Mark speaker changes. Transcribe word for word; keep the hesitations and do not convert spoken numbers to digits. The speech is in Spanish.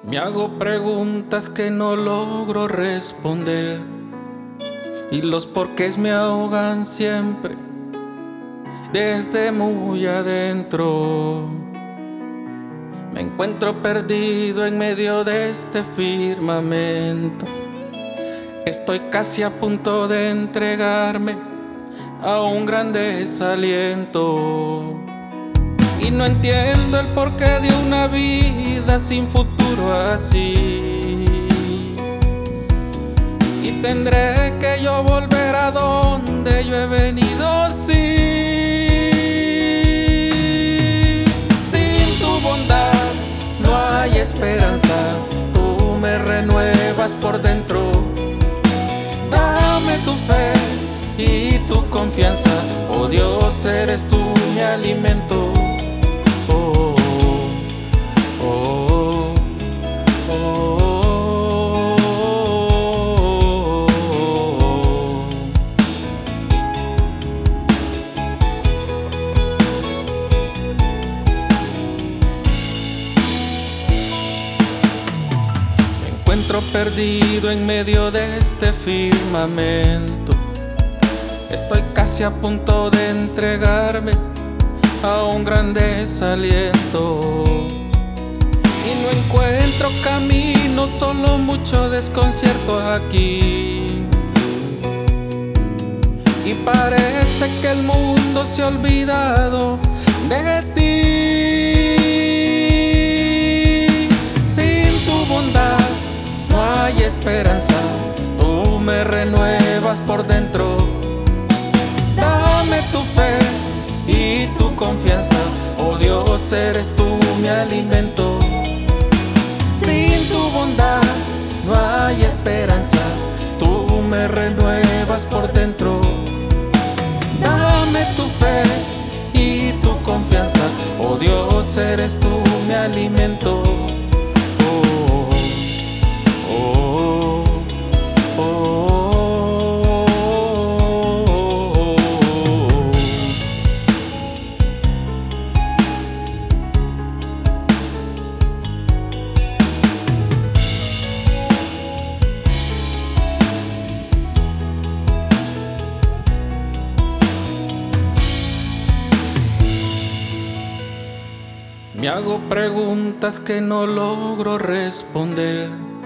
Speaker 1: Me hago preguntas que no logro responder, y los porqués me ahogan siempre desde muy adentro. Me encuentro perdido en medio de este firmamento. Estoy casi a punto de entregarme a un gran desaliento, y no entiendo el porqué de una vida sin futuro así. Y tendré que yo volver a donde yo he venido, sí. Sin tu bondad no hay esperanza. Tú me renuevas por dentro. Dame tu fe y tu confianza. Oh Dios, eres tú mi alimento. Me encuentro perdido en medio de este firmamento. Estoy casi a punto de entregarme a un gran desaliento, y no encuentro camino, solo mucho desconcierto aquí. Y parece que el mundo se ha olvidado de ti. Sin tu bondad no hay esperanza. Tú me renuevas por dentro. Dame tu fe y tu confianza. Oh Dios, eres tú mi alimento. Sin tu bondad no hay esperanza. Tú me renuevas por dentro. Dame tu fe y tu confianza. Oh Dios, eres tú mi alimento. Oh, oh, oh, oh. Me hago preguntas que no logro responder,